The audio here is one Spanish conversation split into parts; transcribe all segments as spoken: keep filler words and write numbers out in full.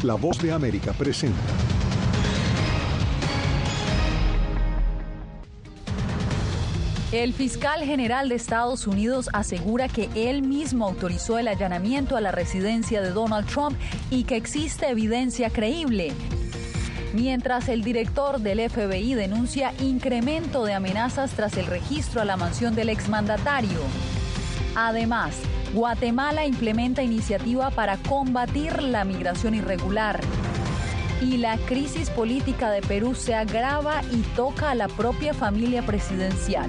La Voz de América presenta. El fiscal general de Estados Unidos asegura que él mismo autorizó el allanamiento a la residencia de Donald Trump y que existe evidencia creíble. Mientras el director del F B I denuncia incremento de amenazas tras el registro a la mansión del exmandatario. Además, Guatemala implementa iniciativa para combatir la migración irregular. Y la crisis política de Perú se agrava y toca a la propia familia presidencial.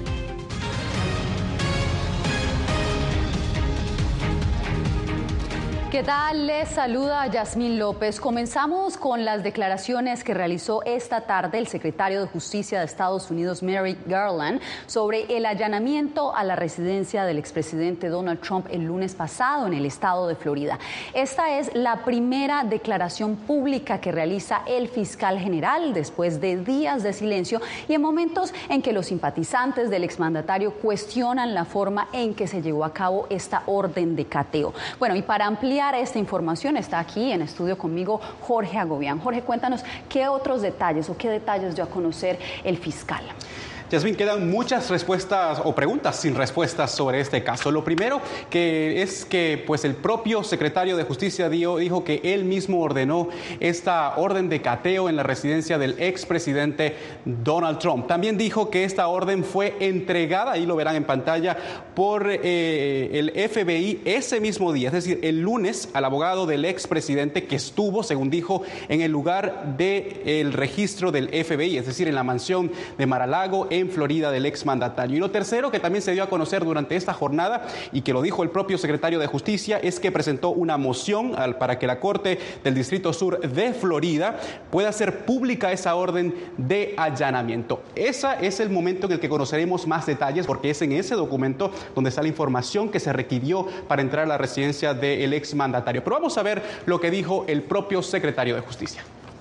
¿Qué tal? Les saluda Yasmín López. Comenzamos con las declaraciones que realizó esta tarde el secretario de Justicia de Estados Unidos, Merrick Garland, sobre el allanamiento a la residencia del expresidente Donald Trump el lunes pasado en el estado de Florida. Esta es la primera declaración pública que realiza el fiscal general después de días de silencio y en momentos en que los simpatizantes del exmandatario cuestionan la forma en que se llevó a cabo esta orden de cateo. Bueno, y para ampliar esta información está aquí en estudio conmigo Jorge Agobián. Jorge, cuéntanos qué otros detalles o qué detalles dio a conocer el fiscal. Yasmín, quedan muchas respuestas o preguntas sin respuestas sobre este caso. Lo primero que es que pues el propio secretario de Justicia dio, dijo que él mismo ordenó esta orden de cateo en la residencia del expresidente Donald Trump. También dijo que esta orden fue entregada, ahí lo verán en pantalla, por eh, el F B I ese mismo día, es decir, el lunes, al abogado del expresidente que estuvo, según dijo, en el lugar del registro del F B I, es decir, en la mansión de Mar-a-Lago, en Florida, del exmandatario. Y lo tercero que también se dio a conocer durante esta jornada y que lo dijo el propio secretario de Justicia es que presentó una moción al, para que la Corte del Distrito Sur de Florida pueda hacer pública esa orden de allanamiento. Ese es el momento en el que conoceremos más detalles porque es en ese documento donde está la información que se requirió para entrar a la residencia del exmandatario. Pero vamos a ver lo que dijo el propio secretario de Justicia.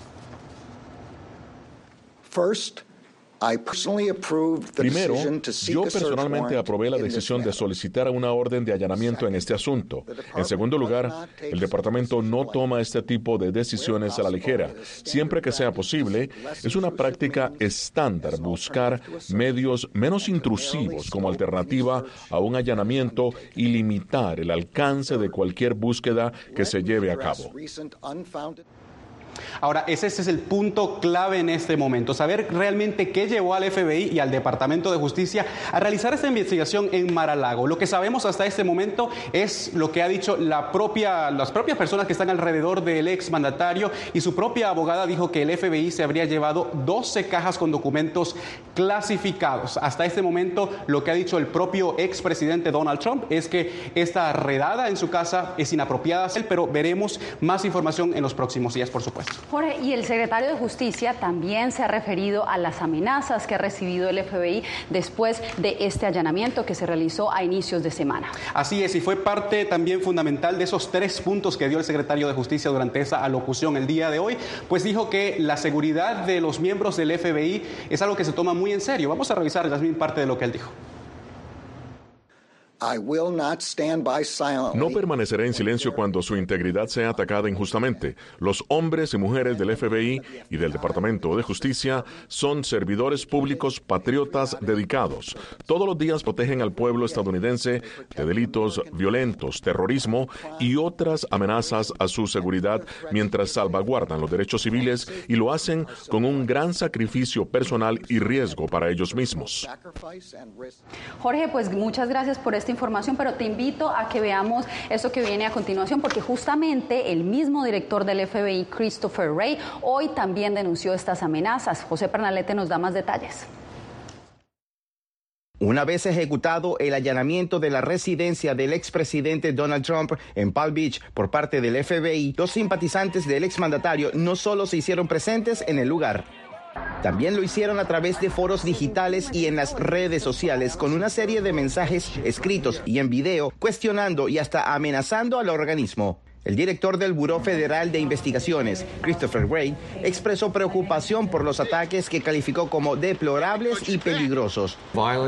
First, Primero, yo personalmente aprobé la decisión de solicitar una orden de allanamiento en este asunto. En segundo lugar, el departamento no toma este tipo de decisiones a la ligera. Siempre que sea posible, es una práctica estándar buscar medios menos intrusivos como alternativa a un allanamiento y limitar el alcance de cualquier búsqueda que se lleve a cabo. Ahora, ese, ese es el punto clave en este momento, saber realmente qué llevó al F B I y al Departamento de Justicia a realizar esta investigación en Mar-a-Lago. Lo que sabemos hasta este momento es lo que ha dicho la propia, las propias personas que están alrededor del exmandatario y su propia abogada dijo que el F B I se habría llevado doce cajas con documentos clasificados. Hasta este momento, lo que ha dicho el propio expresidente Donald Trump es que esta redada en su casa es inapropiada, pero veremos más información en los próximos días, por supuesto. Jorge, y el secretario de Justicia también se ha referido a las amenazas que ha recibido el F B I después de este allanamiento que se realizó a inicios de semana. Así es, y fue parte también fundamental de esos tres puntos que dio el secretario de Justicia durante esa alocución el día de hoy, pues dijo que la seguridad de los miembros del F B I es algo que se toma muy en serio. Vamos a revisar también parte de lo que él dijo. No permaneceré en silencio cuando su integridad sea atacada injustamente. Los hombres y mujeres del F B I y del Departamento de Justicia son servidores públicos patriotas dedicados. Todos los días protegen al pueblo estadounidense de delitos violentos, terrorismo y otras amenazas a su seguridad mientras salvaguardan los derechos civiles y lo hacen con un gran sacrificio personal y riesgo para ellos mismos. Jorge, pues muchas gracias por esta información, pero te invito a que veamos esto que viene a continuación, porque justamente el mismo director del F B I, Christopher Wray, hoy también denunció estas amenazas. José Pernalete nos da más detalles. Una vez ejecutado el allanamiento de la residencia del expresidente Donald Trump en Palm Beach por parte del F B I, los simpatizantes del exmandatario no solo se hicieron presentes en el lugar, también lo hicieron a través de foros digitales y en las redes sociales con una serie de mensajes escritos y en video cuestionando y hasta amenazando al organismo. El director del Buró Federal de Investigaciones, Christopher Wray, expresó preocupación por los ataques que calificó como deplorables y peligrosos.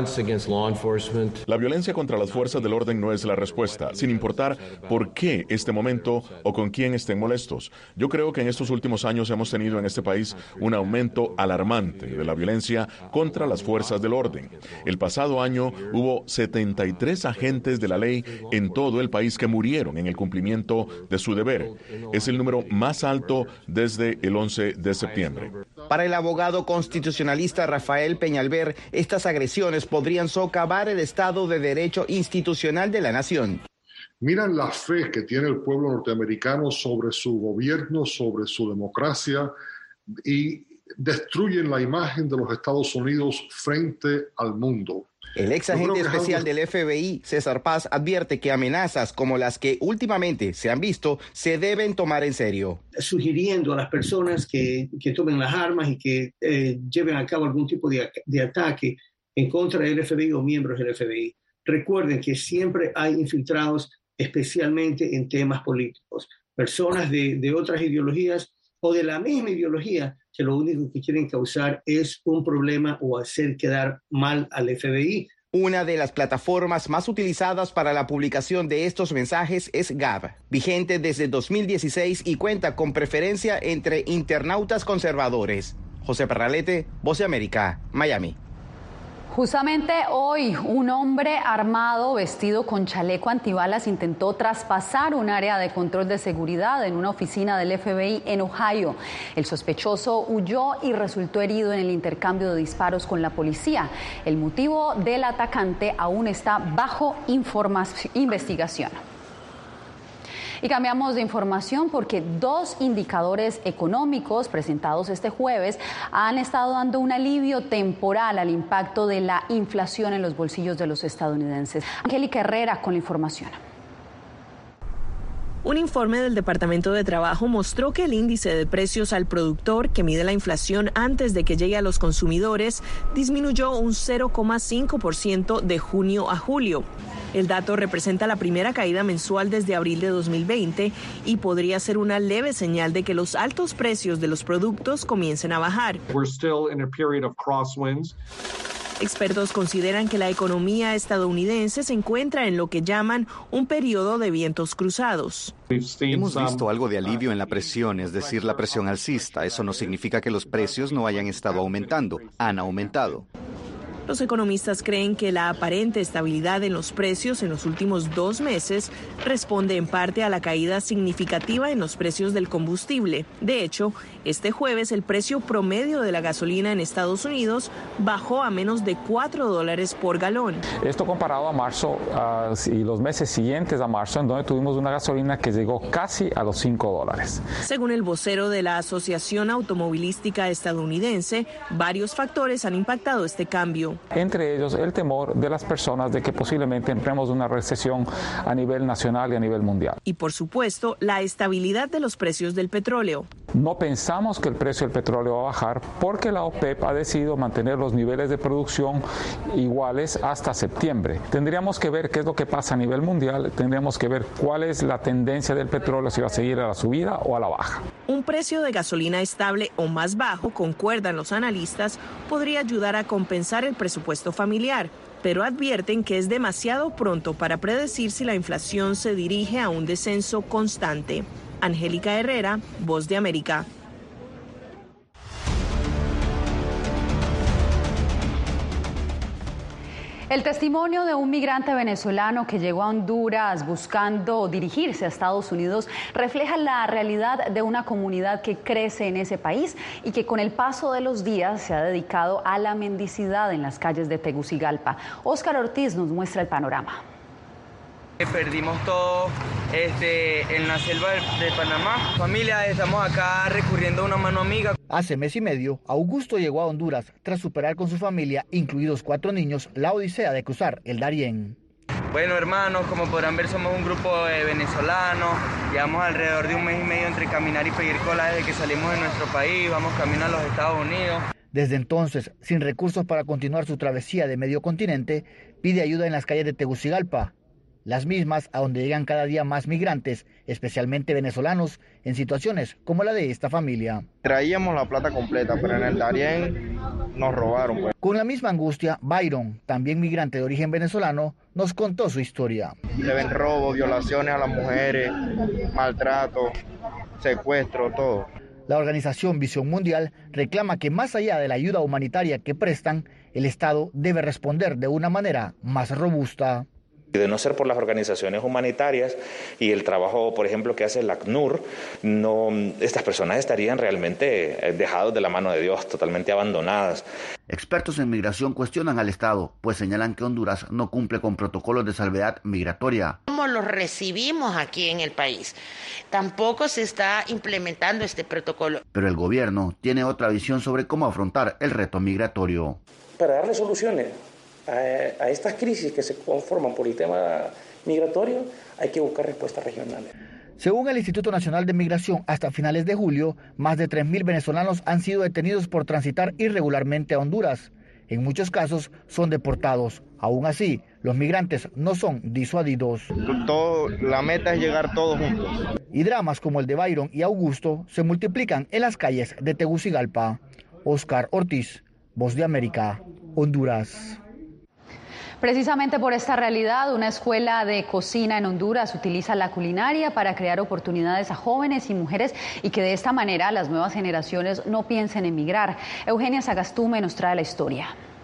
La violencia contra las fuerzas del orden no es la respuesta, sin importar por qué este momento o con quién estén molestos. Yo creo que en estos últimos años hemos tenido en este país un aumento alarmante de la violencia contra las fuerzas del orden. El pasado año hubo setenta y tres agentes de la ley en todo el país que murieron en el cumplimiento de su deber. Es el número más alto desde el once de septiembre. Para el abogado constitucionalista Rafael Peñalver, estas agresiones podrían socavar el Estado de Derecho institucional de la nación. Miran la fe que tiene el pueblo norteamericano sobre su gobierno, sobre su democracia, y destruyen la imagen de los Estados Unidos frente al mundo. El ex agente especial del F B I, César Paz, advierte que amenazas como las que últimamente se han visto se deben tomar en serio. Sugiriendo a las personas que, que tomen las armas y que eh, lleven a cabo algún tipo de, de ataque en contra del F B I o miembros del F B I. Recuerden que siempre hay infiltrados, especialmente en temas políticos. Personas de, de otras ideologías o de la misma ideología que lo único que quieren causar es un problema o hacer quedar mal al F B I. Una de las plataformas más utilizadas para la publicación de estos mensajes es Gab, vigente desde dos mil dieciséis y cuenta con preferencia entre internautas conservadores. José Perralete, Voz de América, Miami. Justamente hoy, un hombre armado vestido con chaleco antibalas intentó traspasar un área de control de seguridad en una oficina del F B I en Ohio. El sospechoso huyó y resultó herido en el intercambio de disparos con la policía. El motivo del atacante aún está bajo investigación. Y cambiamos de información porque dos indicadores económicos presentados este jueves han estado dando un alivio temporal al impacto de la inflación en los bolsillos de los estadounidenses. Angélica Herrera con la información. Un informe del Departamento de Trabajo mostró que el índice de precios al productor, que mide la inflación antes de que llegue a los consumidores, disminuyó un cero coma cinco por ciento de junio a julio. El dato representa la primera caída mensual desde abril de dos mil veinte y podría ser una leve señal de que los altos precios de los productos comiencen a bajar. We're still in a period of crosswinds. Expertos consideran que la economía estadounidense se encuentra en lo que llaman un periodo de vientos cruzados. Hemos visto algo de alivio en la presión, es decir, la presión alcista. Eso no significa que los precios no hayan estado aumentando, han aumentado. Los economistas creen que la aparente estabilidad en los precios en los últimos dos meses responde en parte a la caída significativa en los precios del combustible. De hecho, este jueves el precio promedio de la gasolina en Estados Unidos bajó a menos de cuatro dólares por galón. Esto comparado a marzo uh, y los meses siguientes a marzo, en donde tuvimos una gasolina que llegó casi a los cinco dólares. Según el vocero de la Asociación Automovilística Estadounidense, varios factores han impactado este cambio. Entre ellos el temor de las personas de que posiblemente entremos en una recesión a nivel nacional y a nivel mundial. Y por supuesto, la estabilidad de los precios del petróleo. No pensamos que el precio del petróleo va a bajar porque la OPEP ha decidido mantener los niveles de producción iguales hasta septiembre. Tendríamos que ver qué es lo que pasa a nivel mundial, tendríamos que ver cuál es la tendencia del petróleo, si va a seguir a la subida o a la baja. Un precio de gasolina estable o más bajo, concuerdan los analistas, podría ayudar a compensar el presupuesto familiar, pero advierten que es demasiado pronto para predecir si la inflación se dirige a un descenso constante. Angélica Herrera, Voz de América. El testimonio de un migrante venezolano que llegó a Honduras buscando dirigirse a Estados Unidos refleja la realidad de una comunidad que crece en ese país y que con el paso de los días se ha dedicado a la mendicidad en las calles de Tegucigalpa. Óscar Ortiz nos muestra el panorama. Perdimos todo este, en la selva de, de Panamá. Familia, estamos acá recurriendo a una mano amiga. Hace mes y medio, Augusto llegó a Honduras tras superar con su familia, incluidos cuatro niños, la odisea de cruzar el Darién. Bueno, hermanos, como podrán ver, somos un grupo de venezolanos. Llevamos alrededor de un mes y medio entre caminar y pedir cola desde que salimos de nuestro país. Vamos camino a los Estados Unidos. Desde entonces, sin recursos para continuar su travesía de medio continente, pide ayuda en las calles de Tegucigalpa. las mismas a donde llegan cada día más migrantes, especialmente venezolanos, en situaciones como la de esta familia. Traíamos la plata completa, pero en el Darién nos robaron. Pues. Con la misma angustia, Byron, también migrante de origen venezolano, nos contó su historia. Se ven robos, violaciones a las mujeres, maltrato, secuestro, todo. La organización Visión Mundial reclama que más allá de la ayuda humanitaria que prestan, el Estado debe responder de una manera más robusta. De no ser por las organizaciones humanitarias y el trabajo, por ejemplo, que hace el ACNUR, no, estas personas estarían realmente dejados de la mano de Dios, totalmente abandonadas. Expertos en migración cuestionan al Estado, pues señalan que Honduras no cumple con protocolos de salvedad migratoria. ¿Cómo los recibimos aquí en el país? Tampoco se está implementando este protocolo. Pero el gobierno tiene otra visión sobre cómo afrontar el reto migratorio. Para darle soluciones a, a estas crisis que se conforman por el tema migratorio, hay que buscar respuestas regionales. Según el Instituto Nacional de Migración, hasta finales de julio, más de tres mil venezolanos han sido detenidos por transitar irregularmente a Honduras. En muchos casos son deportados. Aún así, los migrantes no son disuadidos. Todo, la meta es llegar todos juntos. Y dramas como el de Byron y Augusto se multiplican en las calles de Tegucigalpa. Oscar Ortiz, Voz de América, Honduras. Precisamente por esta realidad, una escuela de cocina en Honduras utiliza la culinaria para crear oportunidades a jóvenes y mujeres y que de esta manera las nuevas generaciones no piensen en emigrar. Eugenia Sagastume nos trae la historia.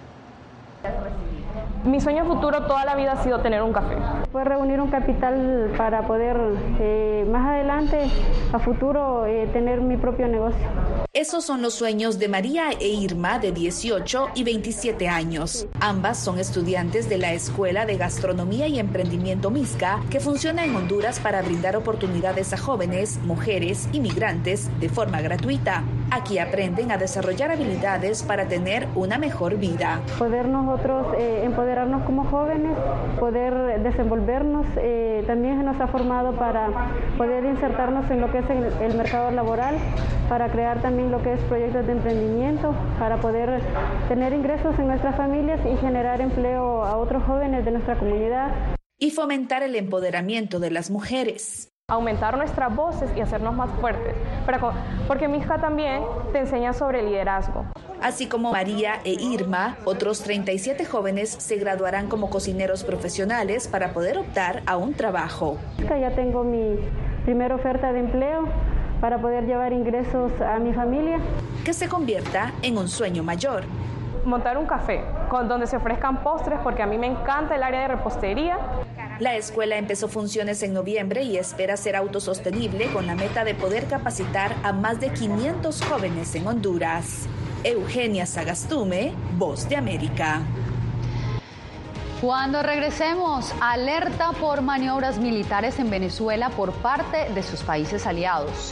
Mi sueño futuro toda la vida ha sido tener un café. Fue reunir un capital para poder eh, más adelante, a futuro, eh, tener mi propio negocio. Esos son los sueños de María e Irma, de dieciocho y veintisiete años. Ambas son estudiantes de la Escuela de Gastronomía y Emprendimiento Misca, que funciona en Honduras para brindar oportunidades a jóvenes, mujeres y migrantes de forma gratuita. Aquí aprenden a desarrollar habilidades para tener una mejor vida. Poder nosotros eh, empoderarnos como jóvenes, poder desenvolvernos, eh, también se nos ha formado para poder insertarnos en lo que es el, el mercado laboral, para crear también lo que es proyectos de emprendimiento, para poder tener ingresos en nuestras familias y generar empleo a otros jóvenes de nuestra comunidad. Y fomentar el empoderamiento de las mujeres. Aumentar nuestras voces y hacernos más fuertes, porque Misca también te enseña sobre liderazgo. Así como María e Irma, otros treinta y siete jóvenes se graduarán como cocineros profesionales para poder optar a un trabajo. Ya tengo mi primera oferta de empleo para poder llevar ingresos a mi familia. Que se convierta en un sueño mayor. Montar un café con donde se ofrezcan postres, porque a mí me encanta el área de repostería. La escuela empezó funciones en noviembre y espera ser autosostenible con la meta de poder capacitar a más de quinientos jóvenes en Honduras. Eugenia Sagastume, Voz de América. Cuando regresemos, alerta por maniobras militares en Venezuela por parte de sus países aliados.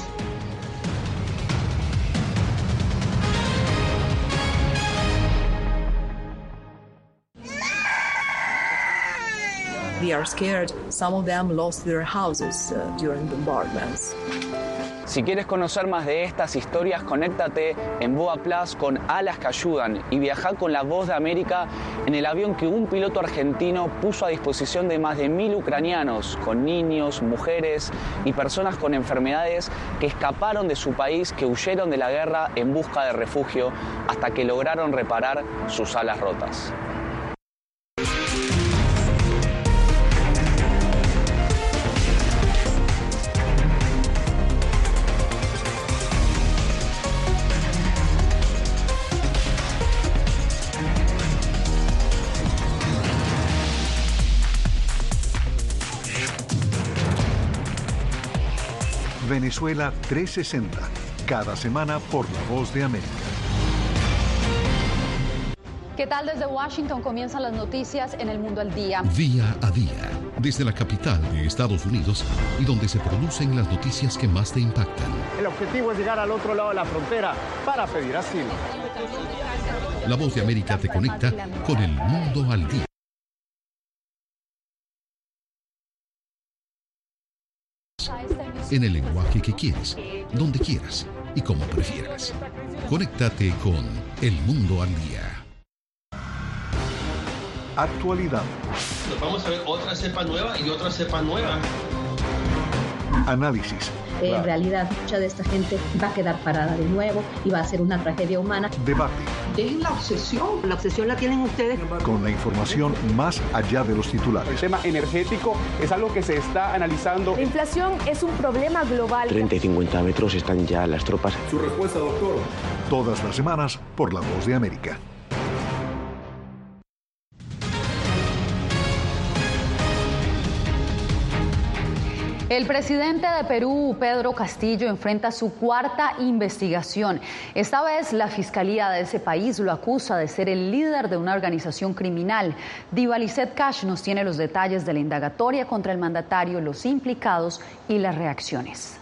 They are scared. Some of them lost their houses uh, during bombardments. Si quieres conocer más de estas historias, conéctate en Boa Plus con Alas que Ayudan y viaja con la Voz de América en el avión que un piloto argentino puso a disposición de más de mil ucranianos, con niños, mujeres y personas con enfermedades que escaparon de su país, que huyeron de la guerra en busca de refugio hasta que lograron reparar sus alas rotas. Venezuela trescientos sesenta, cada semana por La Voz de América. ¿Qué tal? Desde Washington comienzan las noticias en El Mundo al Día. Día a día, desde la capital de Estados Unidos y donde se producen las noticias que más te impactan. El objetivo es llegar al otro lado de la frontera para pedir asilo. La Voz de América te conecta con El Mundo al Día. En el lenguaje que quieres, donde quieras y como prefieras. Conéctate con El Mundo al Día. Actualidad. Vamos a ver otra cepa nueva y otra cepa nueva. Análisis. En realidad, mucha de esta gente va a quedar parada de nuevo y va a ser una tragedia humana. Debate. Dejen la obsesión. La obsesión la tienen ustedes. Con la información más allá de los titulares. El tema energético es algo que se está analizando. La inflación es un problema global. treinta y cincuenta metros están ya las tropas. Su respuesta, doctor. Todas las semanas por La Voz de América. El presidente de Perú, Pedro Castillo, enfrenta su cuarta investigación. Esta vez la Fiscalía de ese país lo acusa de ser el líder de una organización criminal. Diva Lizeth Cash nos tiene los detalles de la indagatoria contra el mandatario, los implicados y las reacciones.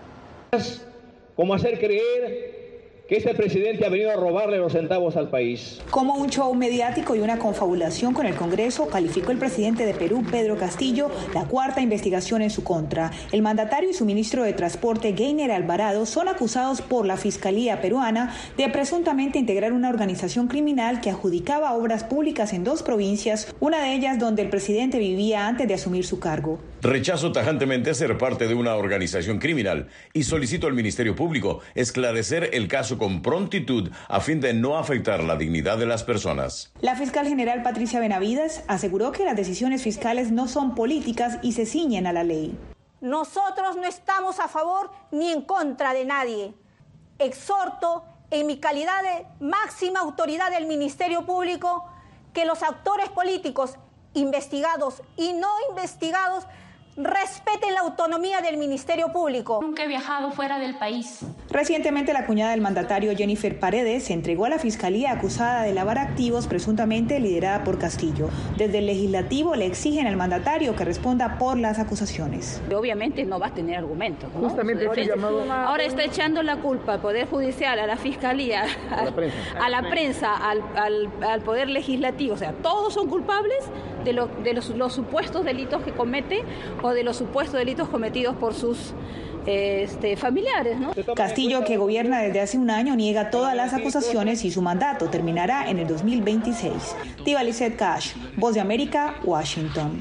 ¿Cómo hacer creer que este presidente ha venido a robarle los centavos al país? Como un show mediático y una confabulación con el Congreso, calificó el presidente de Perú, Pedro Castillo, la cuarta investigación en su contra. El mandatario y su ministro de Transporte, Geiner Alvarado, son acusados por la Fiscalía peruana de presuntamente integrar una organización criminal que adjudicaba obras públicas en dos provincias, una de ellas donde el presidente vivía antes de asumir su cargo. Rechazo tajantemente ser parte de una organización criminal y solicito al Ministerio Público esclarecer el caso con prontitud a fin de no afectar la dignidad de las personas. La fiscal general Patricia Benavides aseguró que las decisiones fiscales no son políticas y se ciñen a la ley. Nosotros no estamos a favor ni en contra de nadie. Exhorto en mi calidad de máxima autoridad del Ministerio Público que los actores políticos investigados y no investigados respeten la autonomía del Ministerio Público. Nunca he viajado fuera del país. Recientemente, la cuñada del mandatario, Jennifer Paredes, se entregó a la Fiscalía acusada de lavar activos presuntamente liderada por Castillo. Desde el Legislativo le exigen al mandatario que responda por las acusaciones. Obviamente no va a tener argumentos, ¿no? Justamente fue llamado... Ahora está echando la culpa al Poder Judicial, a la Fiscalía, a la prensa, a la prensa al, al, al Poder Legislativo. O sea, todos son culpables de, lo, de los, los supuestos delitos que comete o de los supuestos delitos cometidos por sus este, familiares, ¿no? Castillo, que gobierna desde hace un año, niega todas las acusaciones y su mandato terminará en el dos mil veintiséis. Diva Lizeth Cash, Voz de América, Washington.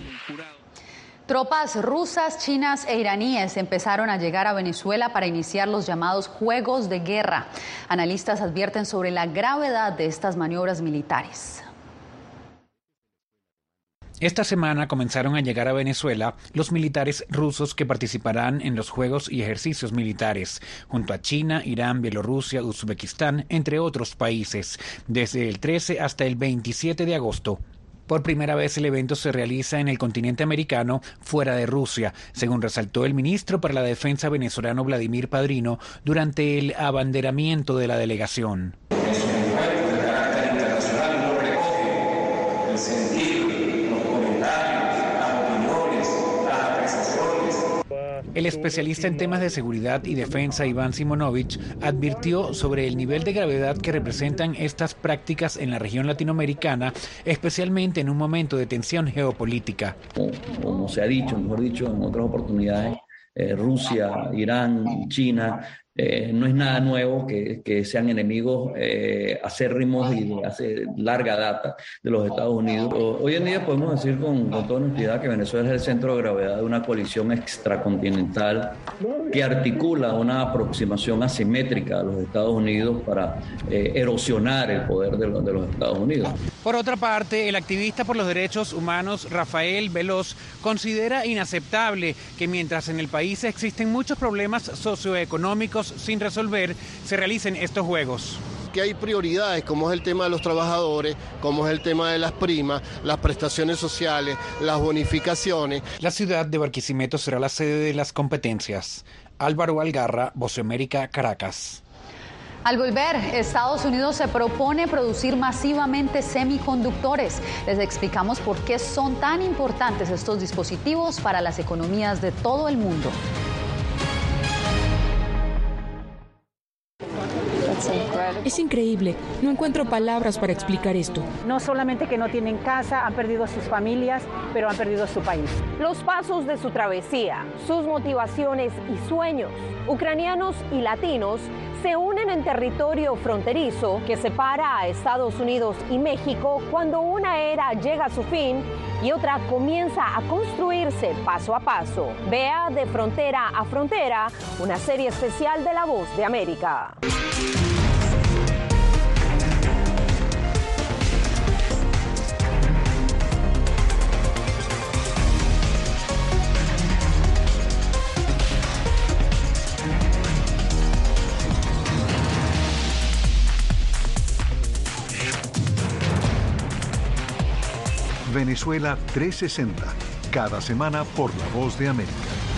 Tropas rusas, chinas e iraníes empezaron a llegar a Venezuela para iniciar los llamados juegos de guerra. Analistas advierten sobre la gravedad de estas maniobras militares. Esta semana comenzaron a llegar a Venezuela los militares rusos que participarán en los juegos y ejercicios militares, junto a China, Irán, Bielorrusia, Uzbekistán, entre otros países, desde el trece hasta el veintisiete de agosto. Por primera vez el evento se realiza en el continente americano fuera de Rusia, según resaltó el ministro para la Defensa venezolano Vladimir Padrino durante el abanderamiento de la delegación. Es un encuentro de carácter internacional y no recoge el sentido, los comentarios, las opiniones, las apreciaciones. El especialista en temas de seguridad y defensa, Iván Simonovich, advirtió sobre el nivel de gravedad que representan estas prácticas en la región latinoamericana, especialmente en un momento de tensión geopolítica. Como, como se ha dicho, mejor dicho, en otras oportunidades, eh, Rusia, Irán y China, eh, no es nada nuevo que, que sean enemigos eh, acérrimos y de hace larga data de los Estados Unidos. Hoy en día podemos decir con, con toda honestidad que Venezuela es el centro de gravedad de una coalición extracontinental que articula una aproximación asimétrica a los Estados Unidos para eh, erosionar el poder de, lo, de los Estados Unidos. Por otra parte, el activista por los derechos humanos Rafael Veloz considera inaceptable que mientras en el país existen muchos problemas socioeconómicos sin resolver, se realicen estos juegos. Que hay prioridades, como es el tema de los trabajadores, como es el tema de las primas, las prestaciones sociales, las bonificaciones. La ciudad de Barquisimeto será la sede de las competencias. Álvaro Algarra, Voz de América, Caracas. Al volver, Estados Unidos se propone producir masivamente semiconductores. Les explicamos por qué son tan importantes estos dispositivos para las economías de todo el mundo. Es increíble, no encuentro palabras para explicar esto. No solamente que no tienen casa, han perdido a sus familias, pero han perdido a su país. Los pasos de su travesía, sus motivaciones y sueños, ucranianos y latinos se unen en territorio fronterizo que separa a Estados Unidos y México cuando una era llega a su fin y otra comienza a construirse paso a paso. Vea De Frontera a Frontera, una serie especial de La Voz de América. Venezuela trescientos sesenta, cada semana por La Voz de América.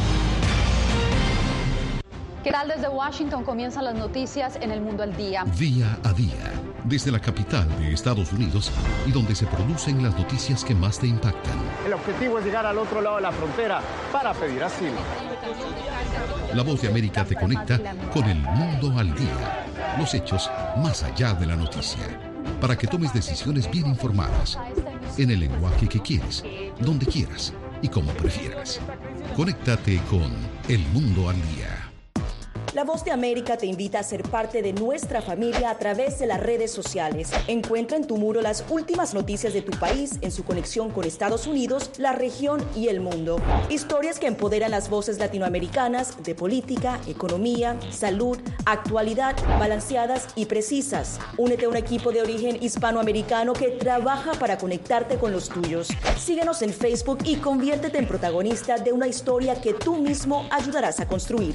¿Qué tal? Desde Washington comienzan las noticias en El Mundo al Día. Día a día, desde la capital de Estados Unidos y donde se producen las noticias que más te impactan. El objetivo es llegar al otro lado de la frontera para pedir asilo. La Voz de América te conecta con El Mundo al Día. Los hechos más allá de la noticia. Para que tomes decisiones bien informadas, en el lenguaje que quieres, donde quieras y como prefieras. Conéctate con El Mundo al Día. La Voz de América te invita a ser parte de nuestra familia a través de las redes sociales. Encuentra en tu muro las últimas noticias de tu país en su conexión con Estados Unidos, la región y el mundo. Historias que empoderan las voces latinoamericanas de política, economía, salud, actualidad, balanceadas y precisas. Únete a un equipo de origen hispanoamericano que trabaja para conectarte con los tuyos. Síguenos en Facebook y conviértete en protagonista de una historia que tú mismo ayudarás a construir.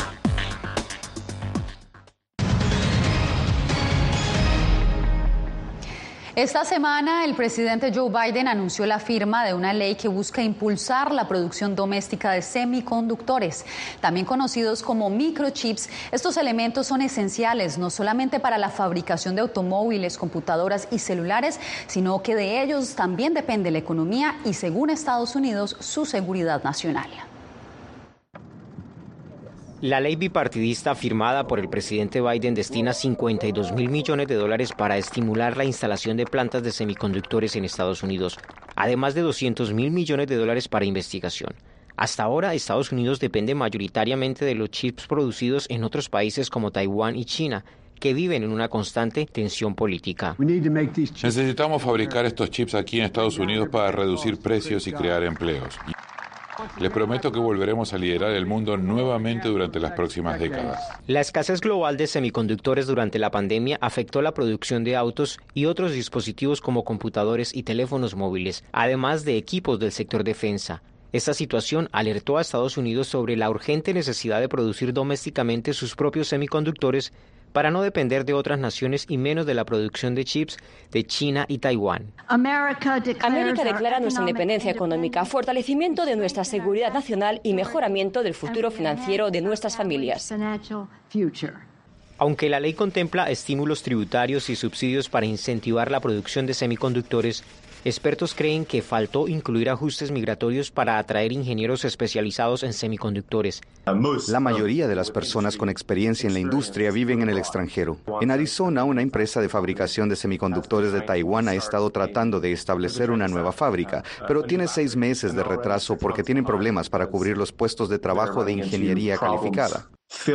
Esta semana, el presidente Joe Biden anunció la firma de una ley que busca impulsar la producción doméstica de semiconductores, también conocidos como microchips. Estos elementos son esenciales no solamente para la fabricación de automóviles, computadoras y celulares, sino que de ellos también depende la economía y, según Estados Unidos, su seguridad nacional. La ley bipartidista firmada por el presidente Biden destina cincuenta y dos mil millones de dólares para estimular la instalación de plantas de semiconductores en Estados Unidos, además de doscientos mil millones de dólares para investigación. Hasta ahora, Estados Unidos depende mayoritariamente de los chips producidos en otros países como Taiwán y China, que viven en una constante tensión política. Necesitamos fabricar estos chips aquí en Estados Unidos para reducir precios y crear empleos. Les prometo que volveremos a liderar el mundo nuevamente durante las próximas décadas. La escasez global de semiconductores durante la pandemia afectó la producción de autos y otros dispositivos como computadores y teléfonos móviles, además de equipos del sector defensa. Esta situación alertó a Estados Unidos sobre la urgente necesidad de producir domésticamente sus propios semiconductores para no depender de otras naciones y menos de la producción de chips de China y Taiwán. América declara nuestra independencia económica, fortalecimiento de nuestra seguridad nacional y mejoramiento del futuro financiero de nuestras familias. Aunque la ley contempla estímulos tributarios y subsidios para incentivar la producción de semiconductores, expertos creen que faltó incluir ajustes migratorios para atraer ingenieros especializados en semiconductores. La mayoría de las personas con experiencia en la industria viven en el extranjero. En Arizona, una empresa de fabricación de semiconductores de Taiwán ha estado tratando de establecer una nueva fábrica, pero tiene seis meses de retraso porque tienen problemas para cubrir los puestos de trabajo de ingeniería calificada.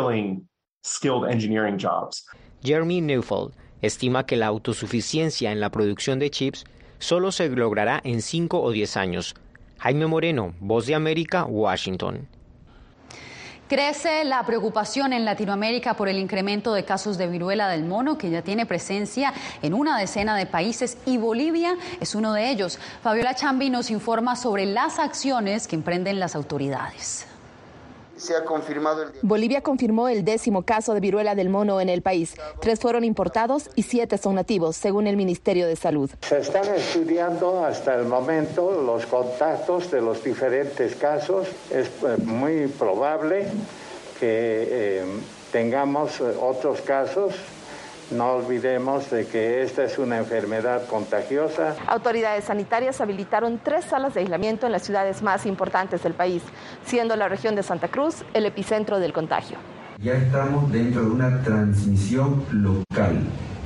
Jeremy Neufeld estima que la autosuficiencia en la producción de chips solo se logrará en cinco o diez años. Jaime Moreno, Voz de América, Washington. Crece la preocupación en Latinoamérica por el incremento de casos de viruela del mono, que ya tiene presencia en una decena de países y Bolivia es uno de ellos. Fabiola Chambi nos informa sobre las acciones que emprenden las autoridades. Se ha confirmado el... Bolivia confirmó el décimo caso de viruela del mono en el país. Tres fueron importados y siete son nativos, según el Ministerio de Salud. Se están estudiando hasta el momento los contactos de los diferentes casos. Es muy probable que eh, tengamos otros casos. No olvidemos de que esta es una enfermedad contagiosa. Autoridades sanitarias habilitaron tres salas de aislamiento en las ciudades más importantes del país, siendo la región de Santa Cruz el epicentro del contagio. Ya estamos dentro de una transmisión local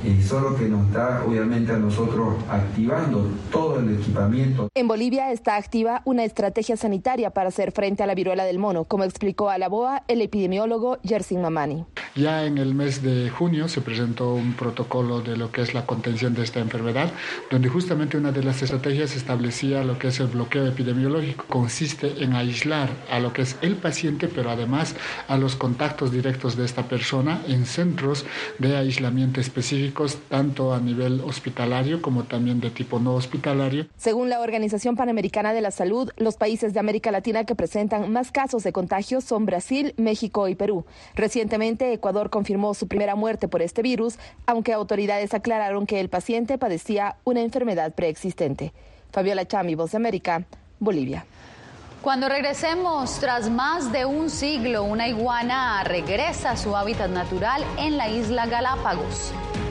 Eh, solo que nos está obviamente a nosotros activando todo el equipamiento. En Bolivia está activa una estrategia sanitaria para hacer frente a la viruela del mono, como explicó a la B O A el epidemiólogo Yersin Mamani. Ya en el mes de junio se presentó un protocolo de lo que es la contención de esta enfermedad, donde justamente una de las estrategias establecía lo que es el bloqueo epidemiológico. Consiste en aislar a lo que es el paciente, pero además a los contactos directos de esta persona en centros de aislamiento específicos, tanto a nivel hospitalario como también de tipo no hospitalario. Según la Organización Panamericana de la Salud, los países de América Latina que presentan más casos de contagio son Brasil, México y Perú. Recientemente, Ecuador confirmó su primera muerte por este virus, aunque autoridades aclararon que el paciente padecía una enfermedad preexistente. Fabiola Chami, Voz de América, Bolivia. Cuando regresemos, tras más de un siglo, una iguana regresa a su hábitat natural en la isla Galápagos.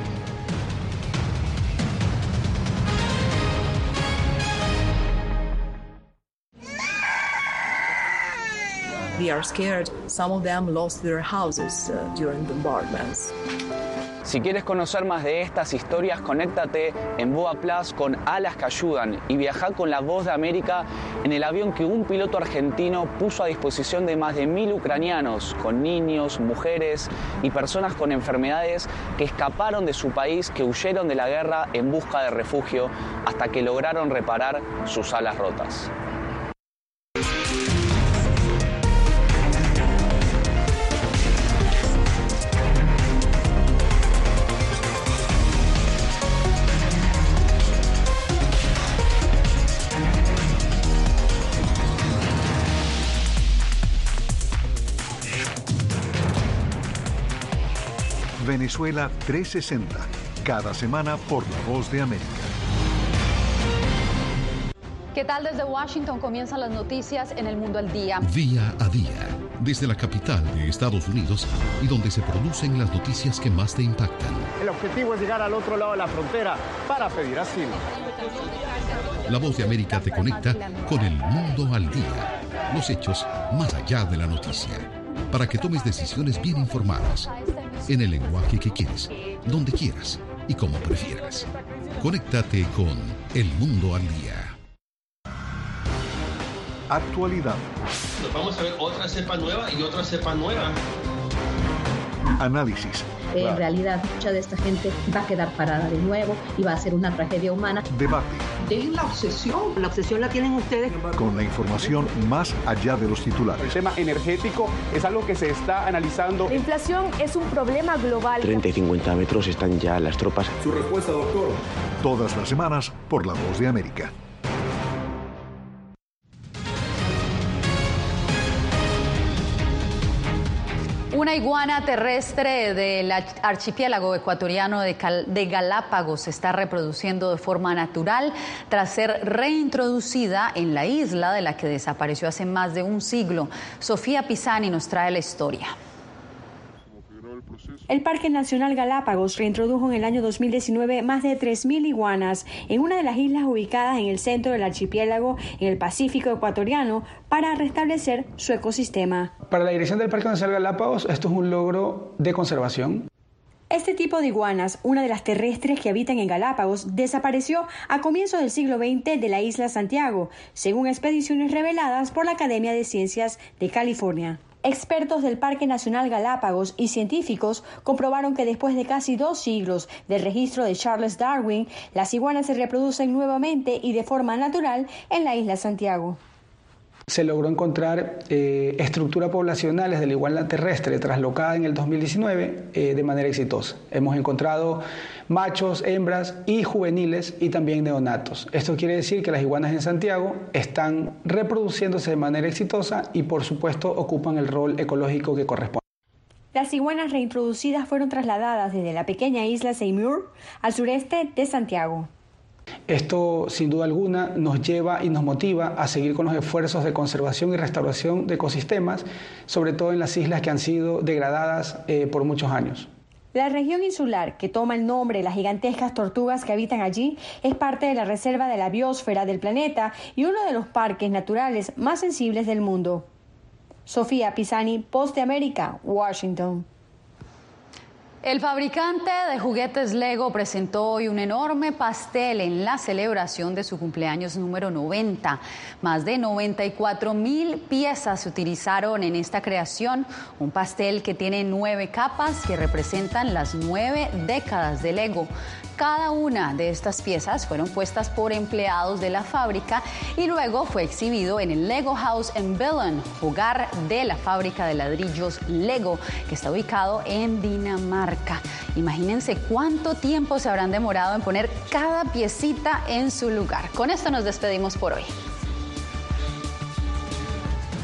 They are scared. Some of them lost their houses uh, during bombardments. Si quieres conocer más de estas historias, conéctate en Boa Plus con Alas que Ayudan y viaja con la Voz de América en el avión que un piloto argentino puso a disposición de más de mil ucranianos, con niños, mujeres y personas con enfermedades que escaparon de su país, que huyeron de la guerra en busca de refugio hasta que lograron reparar sus alas rotas. Venezuela trescientos sesenta, cada semana por La Voz de América. ¿Qué tal? Desde Washington comienzan las noticias en El Mundo al Día. Día a día, desde la capital de Estados Unidos y donde se producen las noticias que más te impactan. El objetivo es llegar al otro lado de la frontera para pedir asilo. La Voz de América te conecta con El Mundo al Día. Los hechos más allá de la noticia. Para que tomes decisiones bien informadas. En el lenguaje que quieres, donde quieras y como prefieras. Conéctate con El Mundo al Día. Actualidad. Nos vamos a ver otra cepa nueva y otra cepa nueva. Análisis. En realidad, mucha de esta gente va a quedar parada de nuevo y va a ser una tragedia humana. Debate. Dejen la obsesión. La obsesión la tienen ustedes. Con la información más allá de los titulares. El tema energético es algo que se está analizando. La inflación es un problema global. treinta y cincuenta metros están ya las tropas. Su respuesta, doctor. Todas las semanas por La Voz de América. Una iguana terrestre del archipiélago ecuatoriano de, Cal de Galápagos se está reproduciendo de forma natural tras ser reintroducida en la isla de la que desapareció hace más de un siglo. Sofía Pisani nos trae la historia. El Parque Nacional Galápagos reintrodujo en el año dos mil diecinueve más de tres mil iguanas en una de las islas ubicadas en el centro del archipiélago en el Pacífico ecuatoriano para restablecer su ecosistema. Para la dirección del Parque Nacional Galápagos, esto es un logro de conservación. Este tipo de iguanas, una de las terrestres que habitan en Galápagos, desapareció a comienzos del siglo veinte de la isla Santiago, según expediciones reveladas por la Academia de Ciencias de California. Expertos del Parque Nacional Galápagos y científicos comprobaron que después de casi dos siglos del registro de Charles Darwin, las iguanas se reproducen nuevamente y de forma natural en la isla Santiago. Se logró encontrar eh, estructuras poblacionales de la iguana terrestre traslocada en el dos mil diecinueve eh, de manera exitosa. Hemos encontrado machos, hembras y juveniles y también neonatos. Esto quiere decir que las iguanas en Santiago están reproduciéndose de manera exitosa y por supuesto ocupan el rol ecológico que corresponde. Las iguanas reintroducidas fueron trasladadas desde la pequeña isla Seymour al sureste de Santiago. Esto, sin duda alguna, nos lleva y nos motiva a seguir con los esfuerzos de conservación y restauración de ecosistemas, sobre todo en las islas que han sido degradadas eh, por muchos años. La región insular, que toma el nombre de las gigantescas tortugas que habitan allí, es parte de la reserva de la biosfera del planeta y uno de los parques naturales más sensibles del mundo. Sofía Pisani, Voz de América, Washington. El fabricante de juguetes Lego presentó hoy un enorme pastel en la celebración de su cumpleaños número noventa. Más de noventa y cuatro mil piezas se utilizaron en esta creación, un pastel que tiene nueve capas que representan las nueve décadas de Lego. Cada una de estas piezas fueron puestas por empleados de la fábrica y luego fue exhibido en el Lego House en Billund, hogar de la fábrica de ladrillos Lego, que está ubicado en Dinamarca. Imagínense cuánto tiempo se habrán demorado en poner cada piecita en su lugar. Con esto nos despedimos por hoy.